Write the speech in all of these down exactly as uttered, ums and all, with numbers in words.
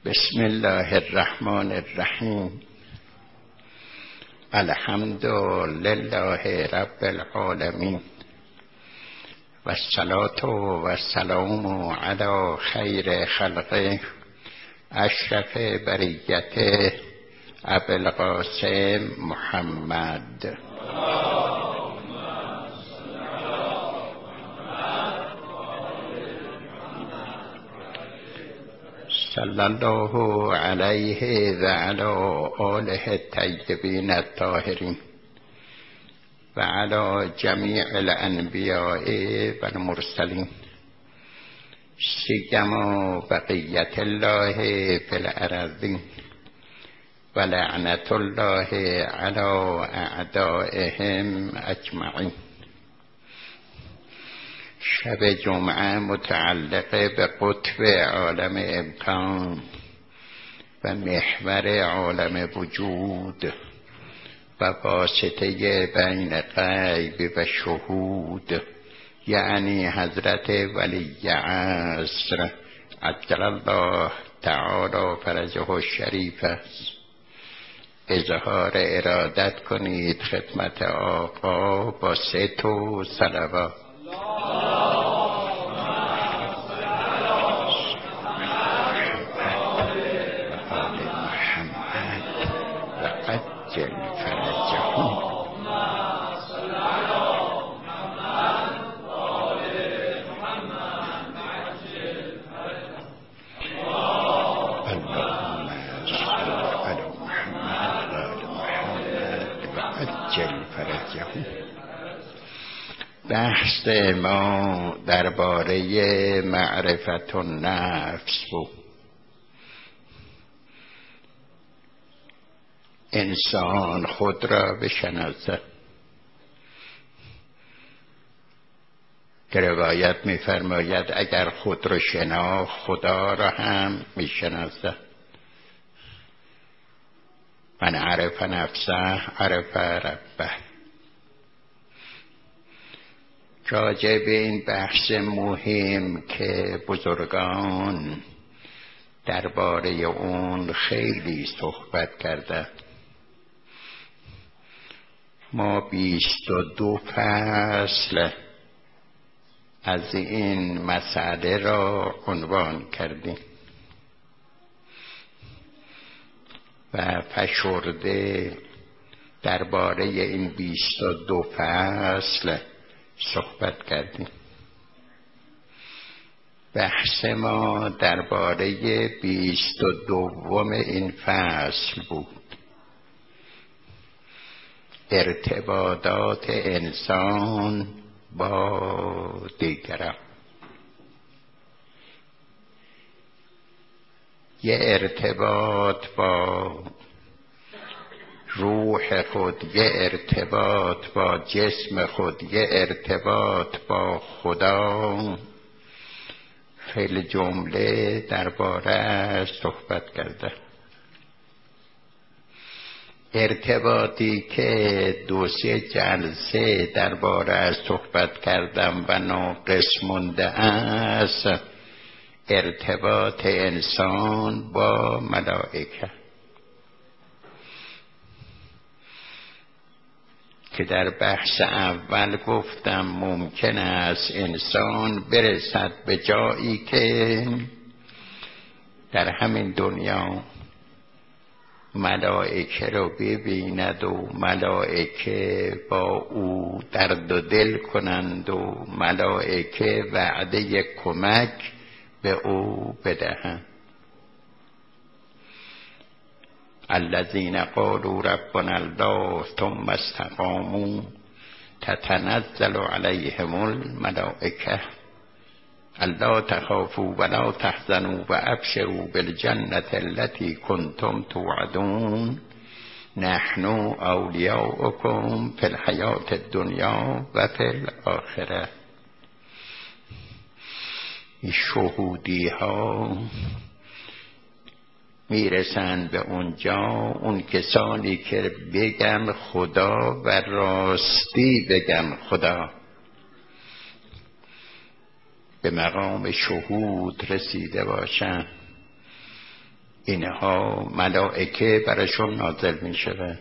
بسم الله الرحمن الرحیم. الحمد لله رب العالمین و الصلاة و السلام علی خیر خلقه اشرف بریته ابی القاسم محمد. صلی الله علیه و علی آله الطیبین الطاهرین و علی جمیع الانبیاء و المرسلین سیما بقیت الله فی الارضین و لعنت الله علی اعدائهم اجمعین. شب جمعه متعلق به قطب عالم امکان و محور عالم وجود و واسطه بین غیب و شهود، یعنی حضرت ولی عصر عجل الله تعالی فرجه الشریف است. اظهار ارادت کنید خدمت آقا با سه تو صلوات. بحث ما درباره معرفت النفس بود. انسان خود را بشناسد که روایت می‌فرماید اگر خود را شناخت خدا را هم می‌شناسد. من عرف نفسه عرف ربه. راجع به این بحث مهم که بزرگان درباره اون خیلی صحبت کردند، ما بیست و دو فصل از این مسئله را عنوان کردیم و فشرده درباره این بیست و دو فصل صحبت کردیم. بحث ما درباره بیست و دوم این فصل بود، ارتباطات انسان با دیگران. یه ارتباط با روح خود، یه ارتباط با جسم خود، یه ارتباط با خدا، خیلی جمله درباره صحبت کرده. ارتباطی که دو سه جلسه درباره صحبت کردم و ناقص مونده است، ارتباط انسان با ملائکه که در بحث اول گفتم ممکن است انسان برسد به جایی که در همین دنیا ملائکه رو ببیند و ملائکه با او درد و دل کنند و ملائکه وعده کمک به او بدهند. الذين قالوا ربنا الله ثم استقاموا تتنزل عليهم الملائكة الا تخافوا ولا تحزنوا وابشروا بالجنة التي كنتم توعدون نحن اولیاؤکم فی الحیاة الدنیا و فی الاخره. این شهودی ها میرسن به اونجا، اون کسانی که بگن خدا و راستی بگن خدا، به مقام شهود رسیده باشن. اینها ملائکه براشون نازل می شود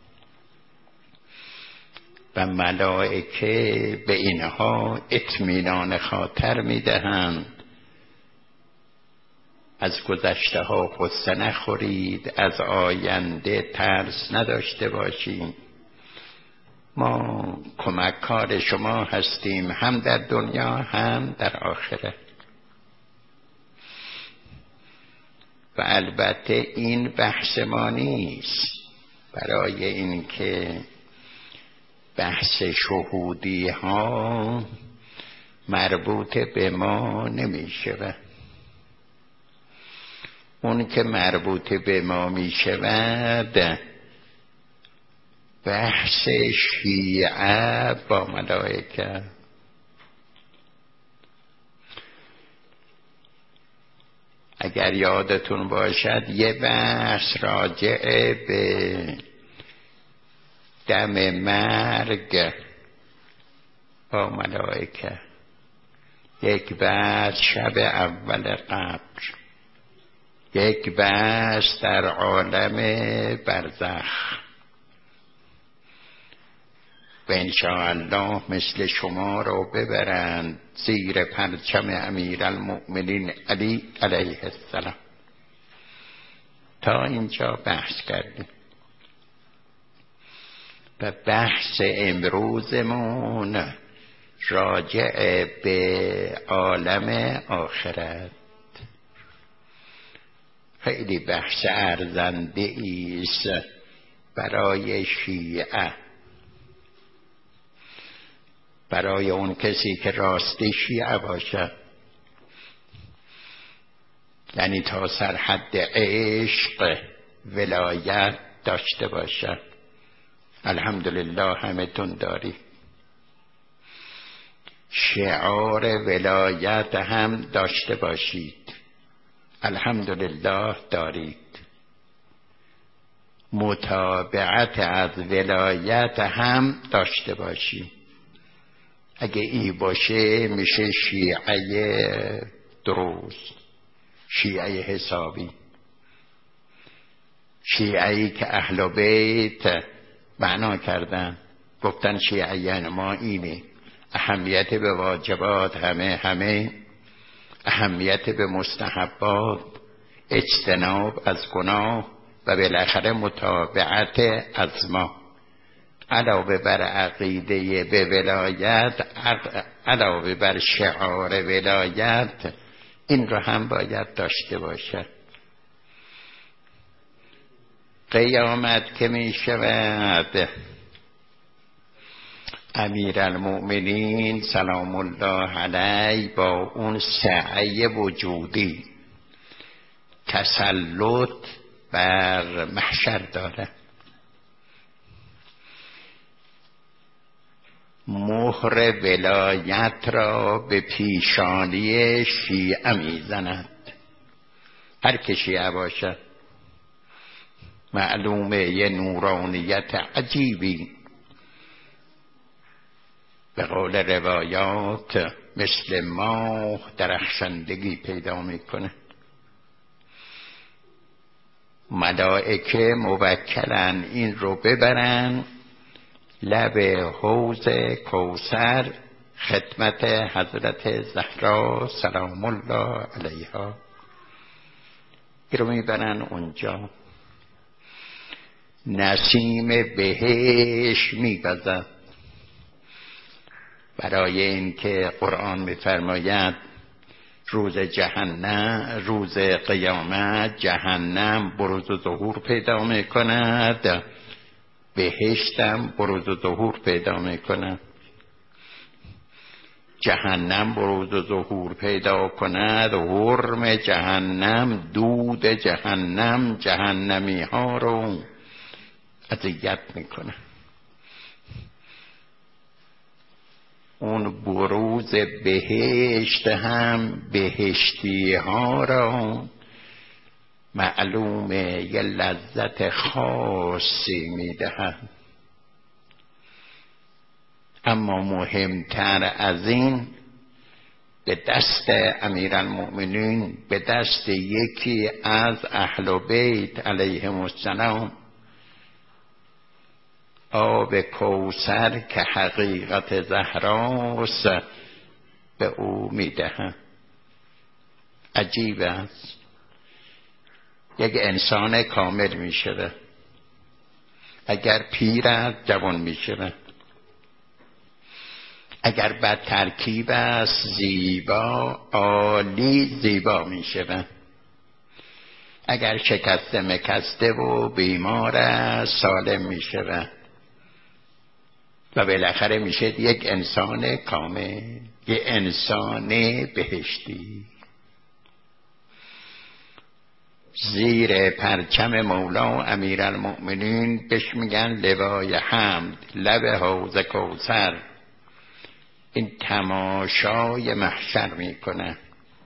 و ملائکه به اینها اطمینان خاطر می دهند از گذشته ها غصه نخورید، از آینده ترس نداشته باشید، ما کمککار شما هستیم هم در دنیا هم در آخرت. و البته این بحث ما نیست، برای اینکه بحث شهودی ها مربوط به ما نمی شود. اون که مربوط به ما می شود بحث شیعه با ملائکه. اگر یادتون باشد یه بحث راجع به دم مرگ با ملائکه، یک بحث شب اول قبر، یک بحث در عالم برزخ. و انشاءالله مثل شما رو ببرند زیر پرچم امیرالمؤمنین علی علیه السلام. تا اینجا بحث کردیم. و بحث امروزمون راجع به عالم آخرت. خیلی بحث ارزنده است برای شیعه، برای اون کسی که راستی شیعه باشه، یعنی تا سرحد عشق ولایت داشته باشه. الحمدلله همتون داری. شعار ولایت هم داشته باشید، الحمدلله دارید. متابعت از ولایت هم داشته باشید. اگه ای باشه میشه شیعه درست، شیعه حسابی، شیعه‌ای که اهل بیت معنا کردن، گفتن شیعیان ما اینه، اهمیت به واجبات همه همه، اهمیت به مستحبات، اجتناب از گناه و بالاخره متابعت از ما. علاوه بر عقیده به ولایت، علاوه بر شعار ولایت، این رو هم باید داشته باشد. قیامت که می شود امیرالمؤمنین سلام الله علیه با اون سعی وجودی تسلط بر محشر داره، مهر ولایت را به پیشانی شیعه میزند. هر که شیعه باشد معلومه یه نورانیت عجیبی به قول روایات مثل ماه درخشندگی پیدا میکنه. ملائکه موکلن این رو ببرن لب حوض کوثر خدمت حضرت زهرا سلام الله علیها. این رو میبرن اونجا، نسیم بهشت میوزد. برای اینکه قرآن میفرماید روز جهنم، روز قیامت جهنم بروز و ظهور پیدا میکند، بهشتم بروز و ظهور پیدا میکند. جهنم بروز و ظهور پیدا کند، حرم جهنم، دود جهنم جهنمی ها رو اذیت میکنه. اون بروز بهشت هم بهشتی ها را معلومه یه لذت خاصی میدهند. اما مهمتر از این به دست امیرالمؤمنین، به دست یکی از اهل بیت علیهم السلام آب کوثر که حقیقت زهراست به او میدهند. عجیب است، یک انسان کامل میشه، اگر پیر است جوان میشه، اگر بد ترکیب است زیبا عالی زیبا میشه، اگر شکسته مکسته و بیمار است سالم میشه و بالاخره میشه یک انسان کامل، یک انسان بهشتی. زیر پرچم مولا امیرالمؤمنین بهش میگن لوای حمد، لب حوض کوثر. این تماشای محشر میکنه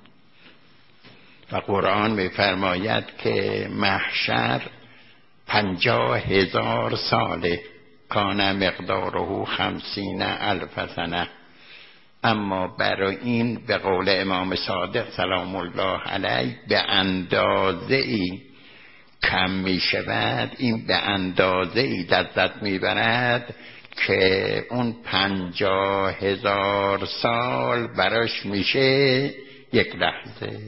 و قرآن میفرماید که محشر پنجاه هزار ساله، کان مقداره خمسین الف سنه. اما برای این به قول امام صادق سلام الله علیه به اندازه ای کم می شود، این به اندازه ای لذت می برد که اون پنجاه هزار سال براش میشه یک لحظه.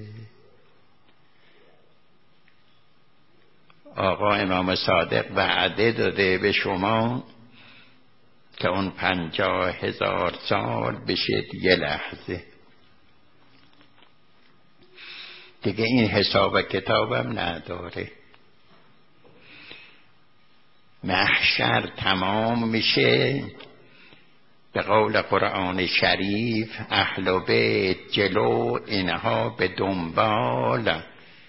آقا امام صادق وعده داده به شما که اون پنجاه هزار سال بشه یه لحظه. دیگه این حساب کتابم نداره. محشر تمام میشه، به قول قرآن شریف اهل بیت جلو، اینها به دنبال،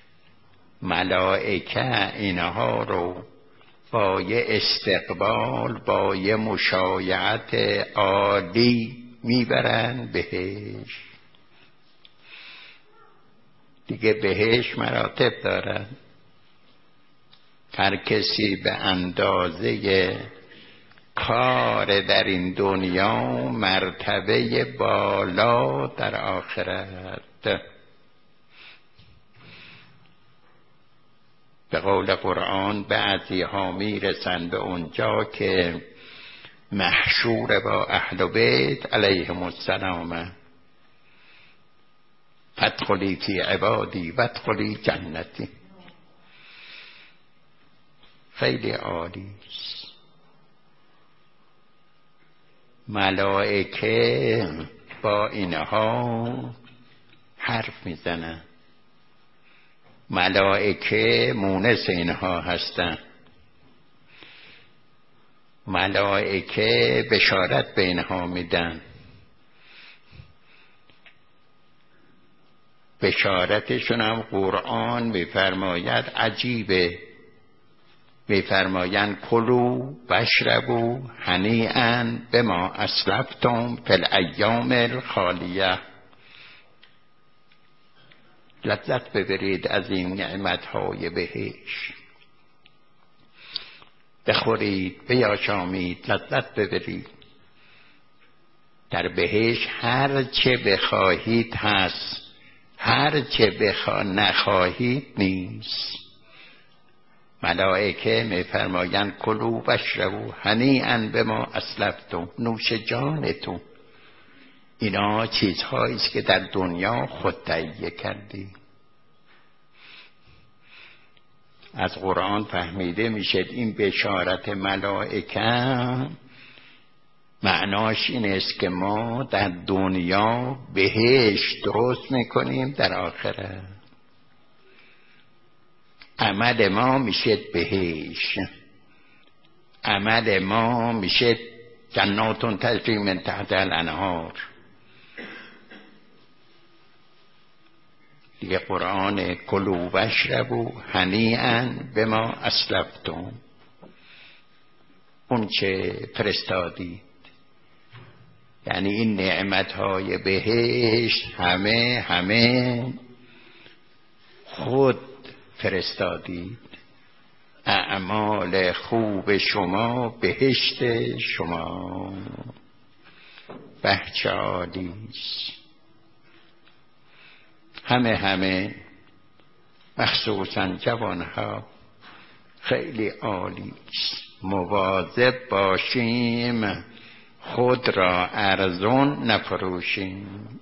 ملائکه اینها رو با یه استقبال، با یه مشایعت عالی میبرن بهش. دیگه بهش مراتب دارن، هر کسی به اندازه کار در این دنیا مرتبه بالا در آخرت. به قول قرآن بعضی ها میرسن به اونجا که محشور با اهل بیت علیهم السلام، فادخلی فی عبادی وادخلی جنتی. خیلی عالی است. ملائکه با اینها حرف میزنن، ملائکه مونس اینها هستن، ملائکه بشارت به اینها میدن. بشارتشون هم قرآن میفرماید عجیبه، میفرمایند کلوا واشربوا هنیئا بما اسلفتم فی الایام الخالیه. لذت ببرید از این نعمتهای بهشت، بخورید بیاشامید، لذت ببرید. در بهشت هر چه بخواهید هست، هر چه بخوا نخواهید نیست. ملائکه میفرمایند کلوا واشربوا هنیئا بما اسلفتم، نوش جانتون. اینا چیزهایی است که در دنیا خود تهیه کردی. از قرآن فهمیده میشه این بشارت ملائکه معناش این است که ما در دنیا بهشت درست میکنیم، در آخرت عمل ما میشه بهشت، عمل ما میشه جنات تجری من تحت الانهار. دیگه قرآن کلوا واشربوا هنیئا بما اسلفتم، اون چه فرستادید. یعنی این نعمتهای بهشت همه همه خود فرستادید. اعمال خوب شما بهشت شما. بهچه عالیست. همه همه مخصوصا جوانها خیلی عالی است. مواظب باشیم خود را ارزان نفروشیم.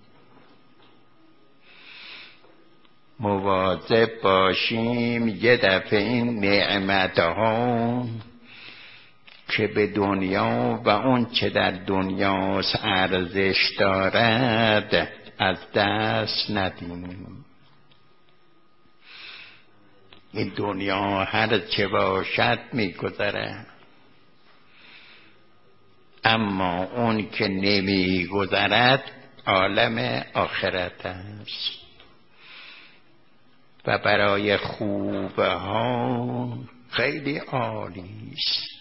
مواظب باشیم یه دفعه این نعمتها که به دنیا و اون چه در دنیاست ارزش دارد از دست ندیم. این دنیا هر چه باشد میگذره، اما اون که نمیگذرد عالم آخرت است و برای خوبه ها خیلی عالی است.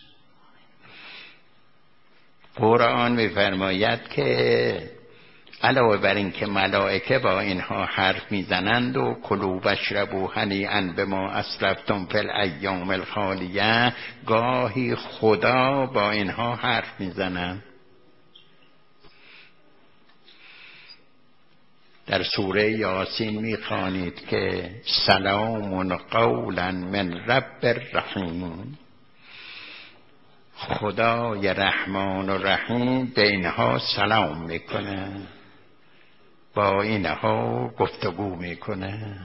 قرآن می‌فرماید که علاوه بر این که ملائکه با اینها حرف میزنند و کلوا واشربوا هنیئا بما اسلفتم فی الایام الخالیه، گاهی خدا با اینها حرف میزنند. در سوره یاسین میخوانید که سلام قولا من رب الرحیم، خدای رحمان و رحیم به اینها سلام میکنه، با اینها گفتگو میکنه.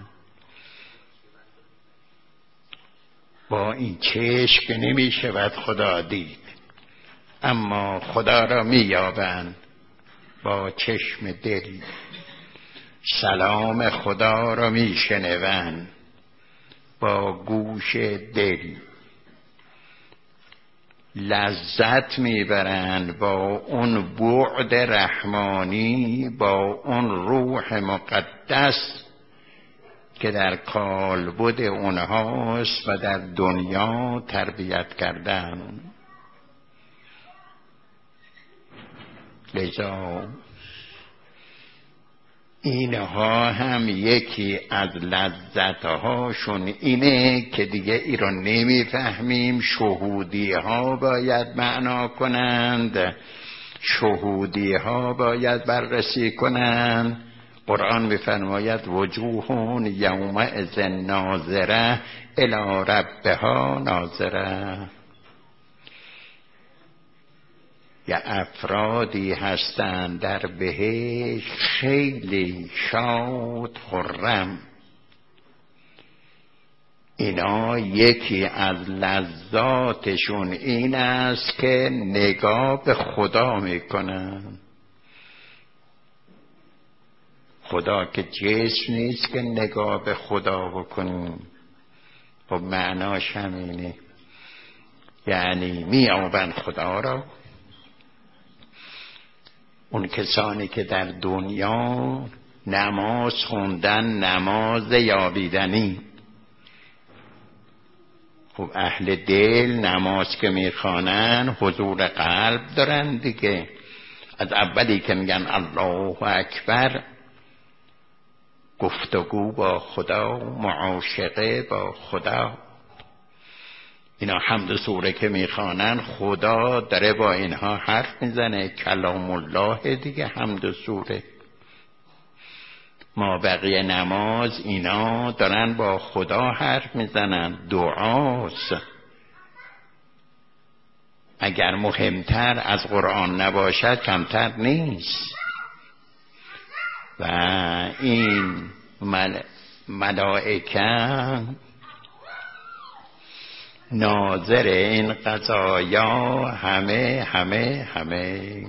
با این چشم که نمیشود خدا دید، اما خدا را مییابند با چشم دل. سلام خدا را میشنوند با گوش دل. لذت میبرند با اون بعد رحمانی، با اون روح مقدس که در کالبد اونهاست و در دنیا تربیت کردن. لذا اینها هم یکی از لذتهاشون اینه که دیگه ای رو نمیفهمیم. شهودی ها باید معنا کنند، شهودی ها باید بررسی کنند. قرآن میفرماید وجوه یومئذ ناظره الی ربها ناظره. یا افرادی هستند در بهشت خیلی شاد خرم. اینا یکی از لذاتشون این است که نگاه به خدا میکنن. خدا که جسم نیست که نگاه به خدا بکنیم. خب معناش همینه، یعنی میابن خدا را. اون کسانی که در دنیا نماز خوندن، نماز یابیدنی، خب اهل دل نماز که میخوانن حضور قلب دارن دیگه. از اولی که میگن الله اکبر، گفتگو با خدا، معاشقه با خدا. اینا حمد سوره که میخوانن خدا داره با اینها حرف میزنه، کلام الله دیگه حمد سوره. ما بقیه نماز اینا دارن با خدا حرف میزنن، دعاست. اگر مهمتر از قرآن نباشد کمتر نیست. و این مل... ملائکه ناظر این قضایا همه همه همه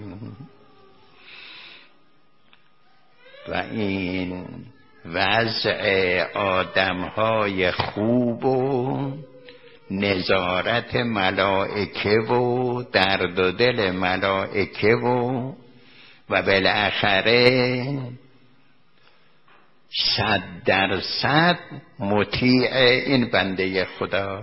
و این وضع آدمهای خوب و نظارت ملائکه و درد و دل ملائکه و و بالاخره صد درصد مطیع این بنده خدا.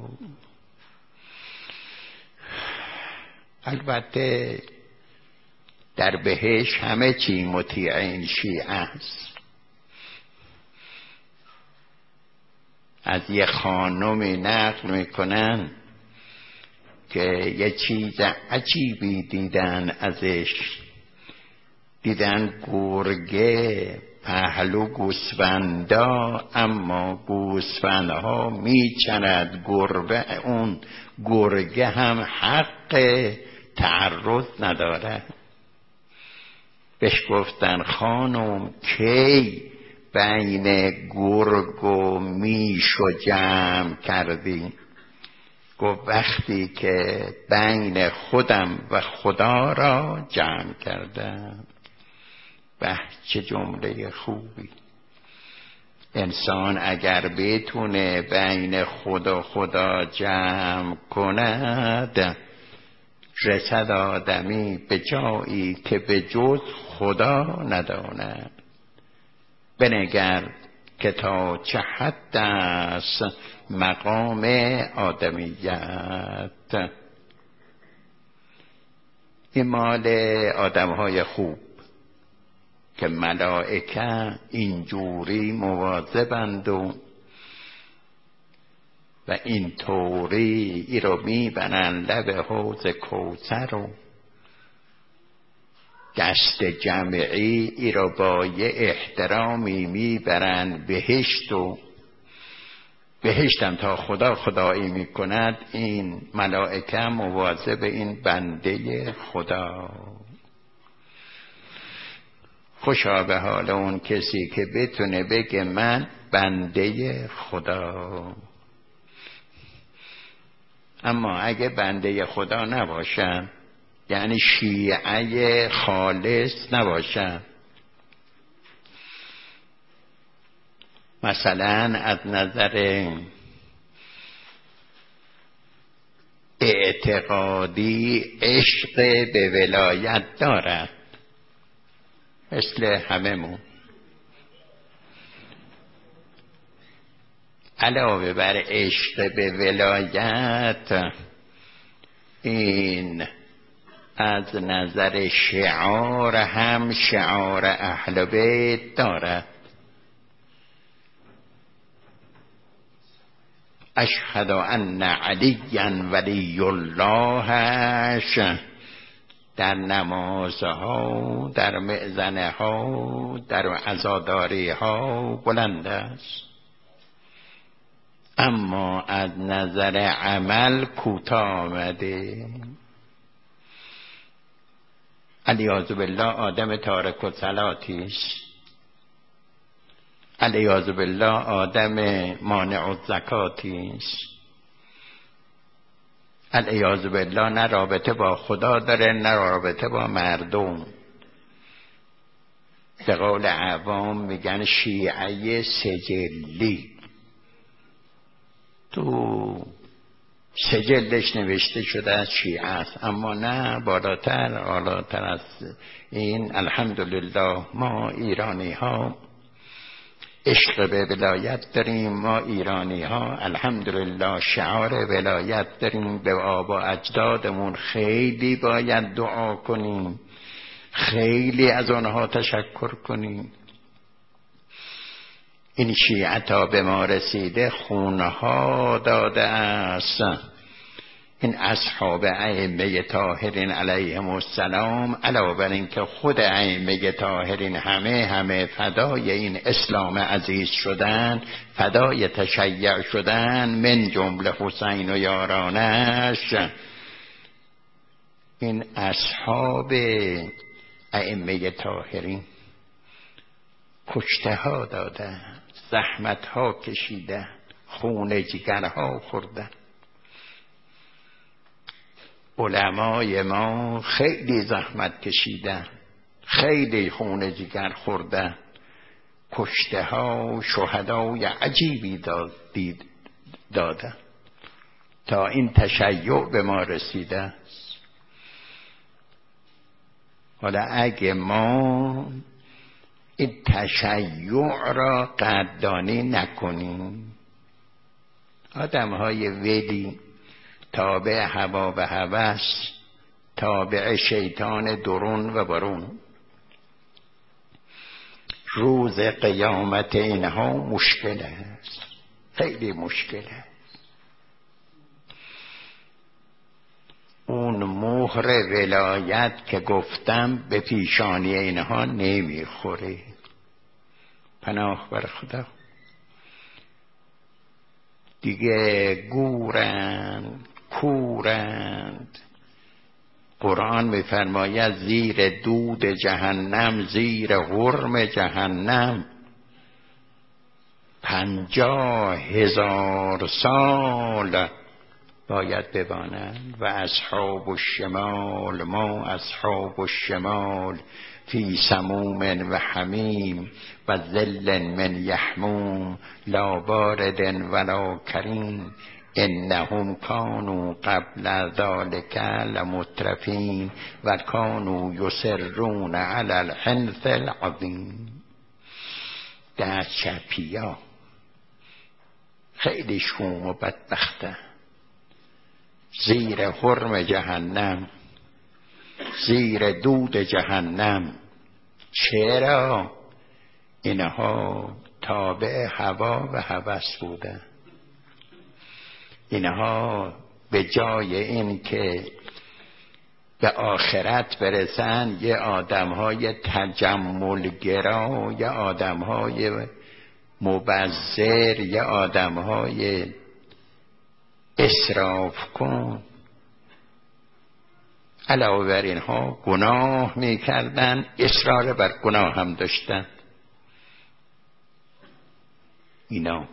البته در بهش همه چی مطیع این شیعه است. از یه خانمی نقل میکنن که یه چیز عجیبی دیدن ازش. دیدن گرگه پهلو گوسفندا، اما گوسفندها میچرد گربه، اون گرگه هم حق تعرض نداره. بهش گفتن خانم کی بین گرگ و میش و جمع کردی؟ گفت وقتی که بین خودم و خدا را جمع کردم. به چه جمله خوبی! انسان اگر بتونه بین خدا خدا جمع کند، رسد آدمی به جایی که به جز خدا نداند. بنگر که تا چه حد است مقام آدمیت. این مال آدم‌های خوب که ملائکه اینجوری مواظبند و و این طوری ای رو میبرن لب حوض کوثر و دست جمعی ای رو با یه احترامی میبرن بهشت و بهشتم تا خدا خدایی میکند. این ملائکه مواظب این بنده خدا. خوشا به حال اون کسی که بتونه بگه من بنده خدا. اما اگه بنده خدا نباشن، یعنی شیعه خالص نباشن، مثلا از نظر اعتقادی عشق به ولایت دارد مثل هممون، علاوه بر عشق به ولایت این از نظر شعار هم شعار اهل بیت دارد. اشهد ان علیا ولی اللهش در نمازها، در مئذنه ها، در عزاداری ها بلند است، اما از نظر عمل کوتاه آمده. علیاذ بالله آدم تارک الصلاتی است، علیاذ بالله آدم مانع الزکاتی است، علیاذ بالله نه رابطه با خدا داره نه رابطه با مردم. به قول عوام میگن شیعه سجلی، تو سجلش نوشته شده از شیعه است، اما نه بالاتر بالاتر از این. الحمدلله ما ایرانی ها عشق به ولایت داریم، ما ایرانی ها الحمدلله شعار ولایت داریم. به آبا اجدادمون خیلی باید دعا کنیم، خیلی از آنها تشکر کنیم. این شیعتا به ما رسیده خونها داده است. این اصحاب ائمه طاهرین علیهم السلام، علاوه بر این که خود ائمه طاهرین همه همه فدای این اسلام عزیز شدن، فدای تشیع شدن، من جمله حسین و یارانش. این اصحاب ائمه طاهرین کشته ها دادن، زحمت ها کشیدن، خون جگرها خوردن. علمای ما خیلی زحمت کشیدن، خیلی خون جگر خوردن، کشته ها شهدای عجیبی دادید دادن تا این تشیع به ما رسیده. حالا اگه ما این تشیع را قدردانی نکنیم، آدم های ولی تابع هوا و هوس، تابع شیطان درون و برون، روز قیامت اینها مشکل است، خیلی مشکل است. اون مهر ولایت که گفتم به پیشانی اینها نمیخوره. پناه بر خدا. دیگه گورند کورند. قرآن می‌فرماید زیر دود جهنم، زیر حرم جهنم پنجاه هزار سال باید بمانند. و اصحاب الشمال ما اصحاب الشمال فی سموم و حمیم و ظل من یحموم لا بارد ولا کریم انهم کانوا قبل ذلک لمترفین و کانوا یصرون علی الحنث العظیم. در چپیا خیلی شوم و بدبخته، زیر حرم جهنم، زیر دود جهنم. چرا؟ اینها تابع هوا و هوس بودن. اینها به جای این که به آخرت برسن یه آدم‌های تجملگرا، یه آدم‌های مبذر، یه آدم‌های اسراف کن، علاوه بر اینها گناه میکردن، اصرار بر گناه هم داشتن. اینا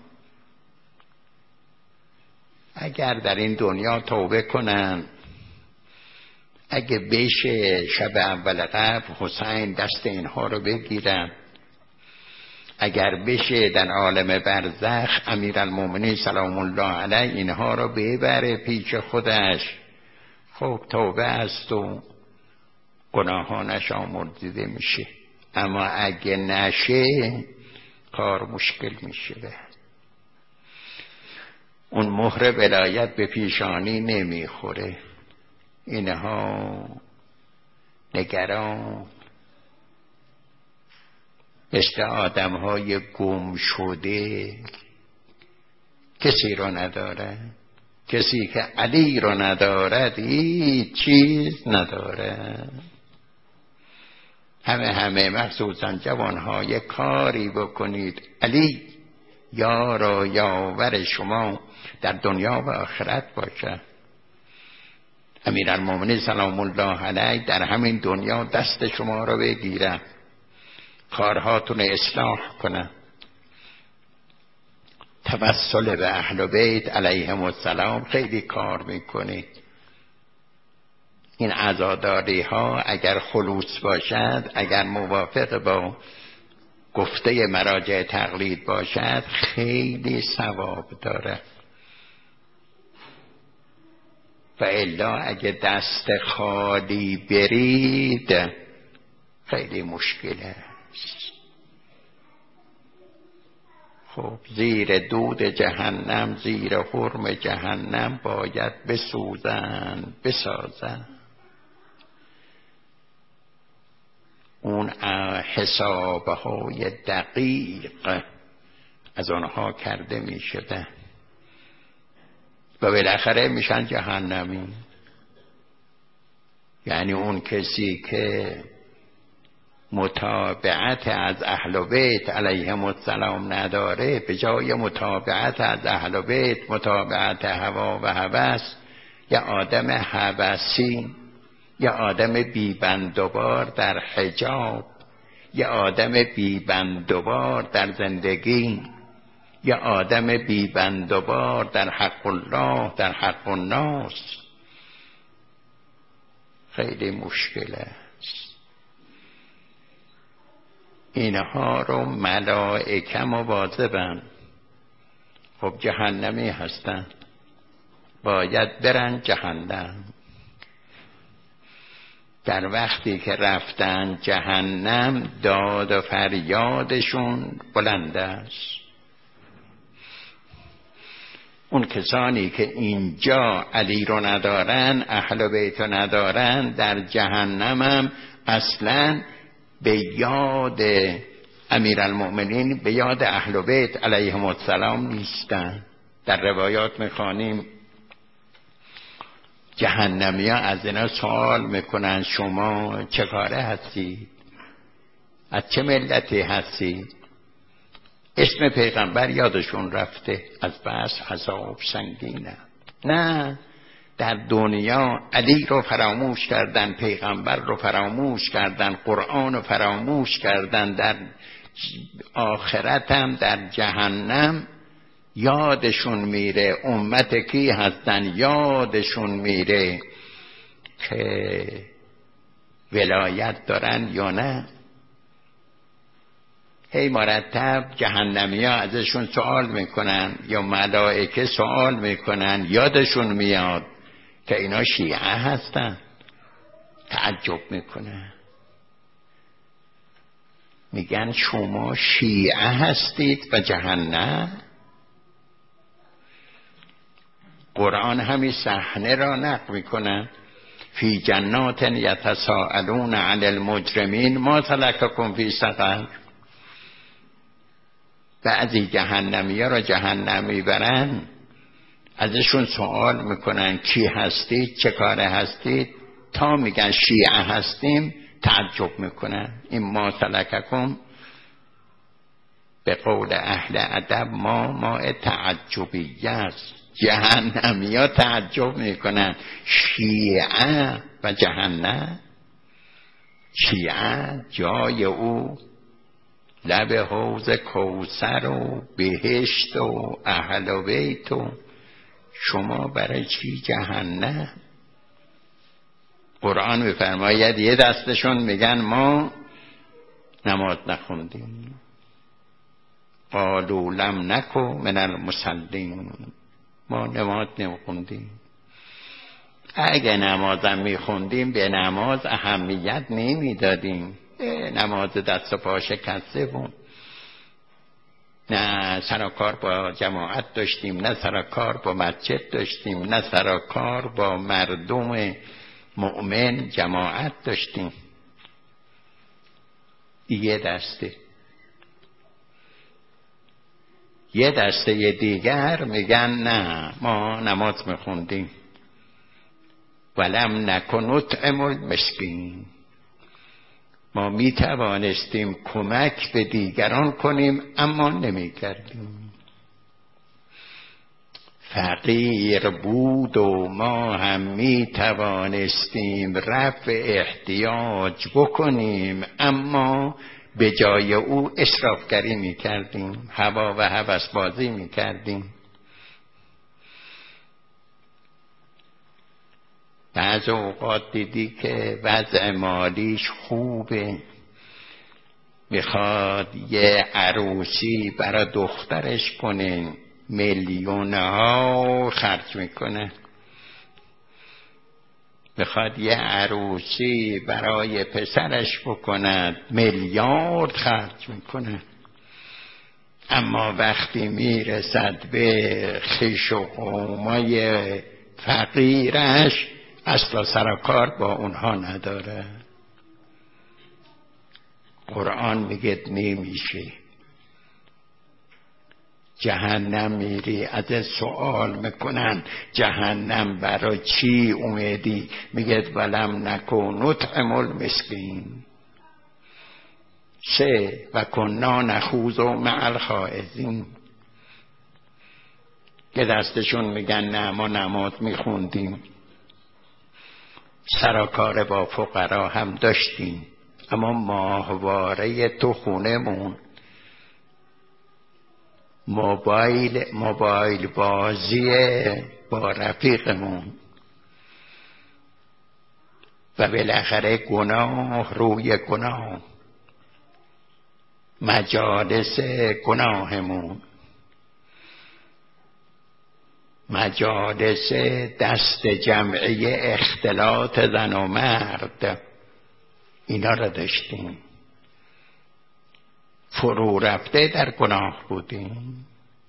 اگر در این دنیا توبه کنن، اگه بشه شب اول قبر حسین دست اینها رو بگیرن، اگر بشه در عالم برزخ امیرالمومنین سلام الله علیه اینها رو ببره پیش خودش، خب توبه است و گناهانش آمرزیده میشه. اما اگه نشه کار مشکل میشه. به اون مهر ولایت به پیشانی نمیخوره. اینها نگران مثل آدم های گم شده، کسی رو نداره. کسی که علی رو ندارد هیچ چیز نداره. همه همه مخصوصا جوانها یک کاری بکنید علی یار و یاور شما در دنیا و آخرت باشه. امیرالمومنین سلام الله علیه در همین دنیا دست شما رو بگیرن، کارهاتون اصلاح کنن، توسل به اهل بیت علیهم السلام خیلی کار میکنید. این عزاداری ها اگر خلوص باشد، اگر موافق با گفته مراجع تقلید باشد، خیلی ثواب داره. و الا اگه دست خالی برید خیلی مشکله. خب زیر دود جهنم، زیر حرم جهنم باید بسوزن، بسازن. اون حسابهای دقیق از آنها کرده می شده و بالاخره میشن جهنمی. یعنی اون کسی که متابعت از اهل بیت علیهم السلام نداره، به جای متابعت از اهل بیت متابعت هوا و هوس، یا آدم هوسی، یا آدم بیبندوبار در حجاب، یا آدم بیبندوبار در زندگی، یا آدم بیبندوبار در حق الله، در حق الناس، خیلی مشکله. اینها رو ملائکه مواظبن. خب جهنمی هستن، باید برن جهنم. در وقتی که رفتن جهنم داد و فریادشون بلند است. اون کسانی که اینجا علی رو ندارن، اهل بیت رو ندارن، در جهنم هم اصلاً به یاد امیرالمؤمنین، به یاد اهل بیت علیهم السلام نیستن. در روایات میخوانیم جهنمی ها از اینا سوال میکنن شما چه کاره هستید؟ از چه ملتی هستید؟ اسم پیغمبر یادشون رفته، از بس عذاب سنگینه. نه، در دنیا علی رو فراموش کردن، پیغمبر رو فراموش کردن، قرآن رو فراموش کردن، در آخرت هم در جهنم یادشون میره امت کی هستن، یادشون میره که ولایت دارن یا نه. هی مرتب جهنمی ها ازشون سوال میکنن یا ملائکه سوال میکنن، یادشون میاد که اینا شیعه هستن. تعجب میکنن، میگن شما شیعه هستید و جهنم. قرآن همین صحنه را نقل میکنن، فی جنات یتساءلون عن المجرمین ما سلککم فی سقر. بعضی جهنمی ها را جهنم میبرن، ازشون سوال میکنن کی هستید، چه کاره هستید، تا میگن شیعه هستیم تعجب میکنن. این ما سلککم به قول اهل ادب ما ما تعجبیه است. جهنمی ها تعجب میکنن، شیعه و جهنم. شیعه جای او لب حوض کوثر و بهشت و اهل بیت، و شما برای چی جهنم؟ قرآن میفرماید یه دستشون میگن ما نماز نخوندیم، قالوا لم نکو من المصلین، ما نماز نمیخوندیم. اگه نمازم میخوندیم به نماز اهمیت نمیدادیم، نماز دست و پا شکسته بود، نه سر و کار با جماعت داشتیم، نه سر و کار با مسجد داشتیم، نه سر و کار با مردم مؤمن جماعت داشتیم. یه دسته یه دسته دیگر میگن نه ما نماز میخوندیم، ولم نکن نطعم المسکین، ما میتوانستیم کمک به دیگران کنیم اما نمیکردیم. فقیر بود و ما هم میتوانستیم رفع احتیاج بکنیم، اما به جای او اسرافگری میکردیم، هوا و هوس بازی میکردیم. بعض اوقات دیدی که وضع مالیش خوبه، میخواد یه عروسی برای دخترش کنه، میلیون ها خرج میکنه. میخواد یه عروسی برای پسرش بکند، میلیارد خرج میکنه. اما وقتی میرسد به خویش و قومای فقیرش اصلا سر کار با اونها نداره. قرآن میگه نمیشه. جهنم میری از سوال میکنن جهنم برای چی اومدی؟ میگه ولم نکن نطعم المسکین سه و کنا نخوض مع الخائضین. که دستشون میگن نه ما نماز میخوندیم، سرکار با فقرا هم داشتیم، اما ماهواره تو خونمون موبایل موبایل بازی با رفیقمون و بالاخره گناه روی گناه، مجالس گناهمون، مجالس دست جمعی اختلاط زن و مرد، اینا را داشتیم. فرو رفته در گناه بودیم.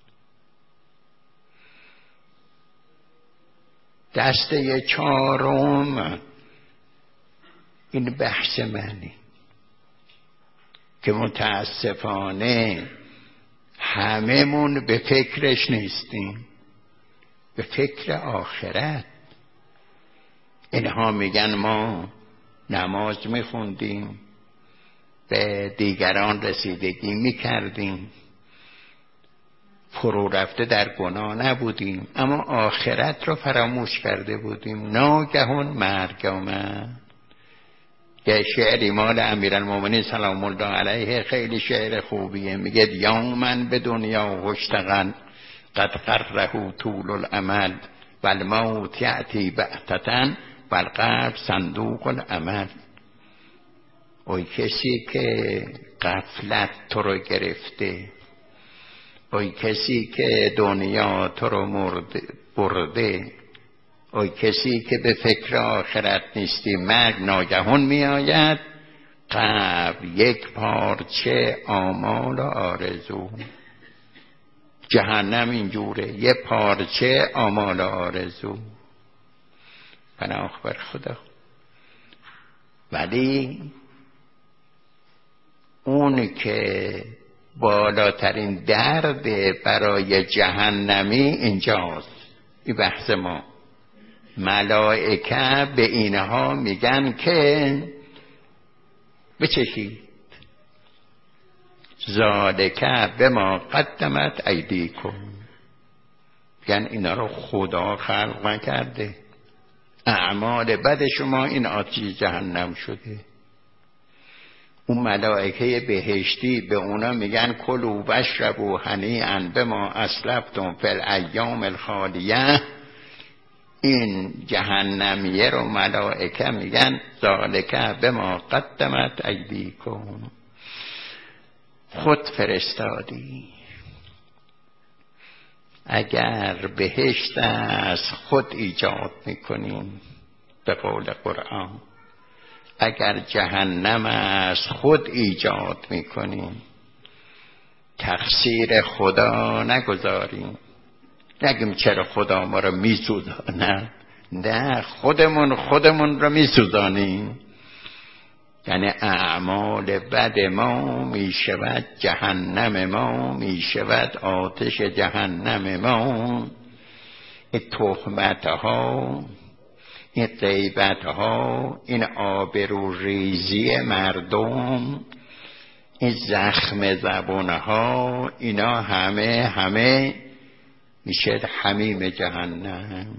دسته چهارم این بحث منی که متاسفانه هممون به فکرش نیستیم، به فکر آخرت. اینها میگن ما نماز میخوندیم، به دیگران رسیدگی میکردیم، فرو رفته در گناه نبودیم، اما آخرت رو فراموش کرده بودیم. ناگهان مرگ آمد. یه شعری مال امیرالمومنین سلام الله علیه خیلی شعر خوبیه، میگه یومن به دنیا هشتغن قد قره طول الامل والموت یأتی بغتة والقبر صندوق العمل. اوی کسی که غفلت تو رو گرفته، اوی کسی که دنیا تو رو مرده برده، اوی کسی که به فکر آخرت نیستی، مرگ ناگهان می آید. قبر یک پارچه آمال و آرزو. جهنم اینجوره، یه پارچه آمال و آرزو. پناه بر خدا. ولی اون که بالاترین درد برای جهنمی اینجاست. این بحث ما. ملائکه به اینها میگن که بچشید، ذالکه بما قدمت ایدیکم. میگن اینا رو خدا خلق نکرده، اعمال بد شما این آتش جهنم شده. اون ملائکه بهشتی به اونا میگن کلوا واشربوا هنیئا بما اسلفتم فی الایام الخالیه. این جهنمیه رو ملائکه میگن ذالکه بما قدمت ایدیکم. خود فرستادی. اگر بهشت از خود ایجاد میکنیم به قول قرآن، اگر جهنم از خود ایجاد میکنیم، تقصیر خدا نگذاریم. نگیم چرا خدا ما رو میسوزانه، نه، خودمون خودمون رو میسوزانیم. یعنی اعمال بد ما میشود جهنم ما، میشود آتش جهنم ما. این تهمت ها، این غیبت ها، این آبرو ریزی مردم، این زخم زبان ها، اینا همه همه میشه حمیم جهنم.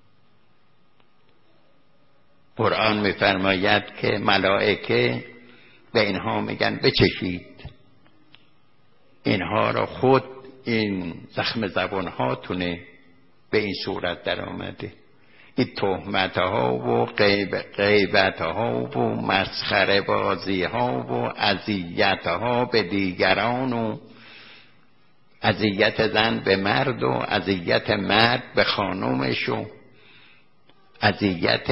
قرآن میفرماید که ملائکه به اینها میگن بچشید. اینها را خود این زخم زبان هاتونه به این صورت در آمده. این تهمت ها و غیب غیبت ها و مسخره بازی ها و اذیت ها به دیگران و اذیت زن به مرد و اذیت مرد به خانومش و اذیت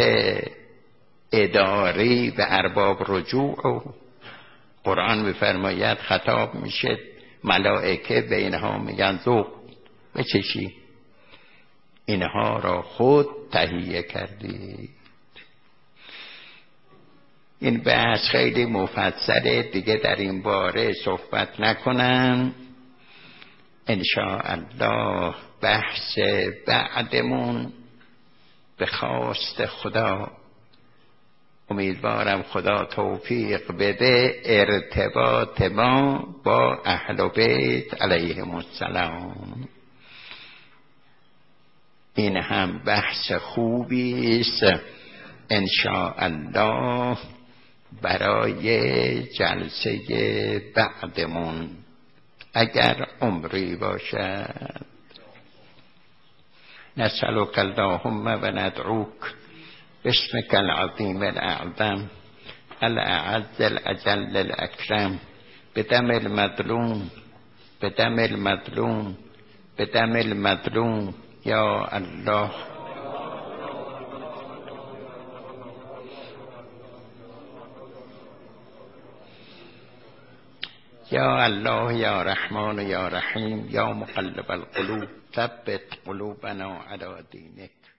اداری به ارباب رجوع. و قرآن میفرماید خطاب میشه ملائکه به اینها میگن ذوق، بچشی، اینها را خود تهیه کردید. این بحث خیلی مفصله، دیگه در این باره صحبت نکنم. انشاءالله بحث بعدمون به خواست خدا، امیدوارم خدا توفیق بده، ارتباط ما با اهل بیت علیهم السلام. این هم بحث خوبی است انشاءالله برای جلسه بعدمون اگر عمری باشد. نسألك اللهم و ندعوک باسمك العظیم الاعظم الاعز الاجل الاکرم بدم المظلوم بدم المظلوم بدم المظلوم یا الله. یا الله یا رحمان یا رحیم یا مقلب القلوب ثبت قلوبنا علی دینک.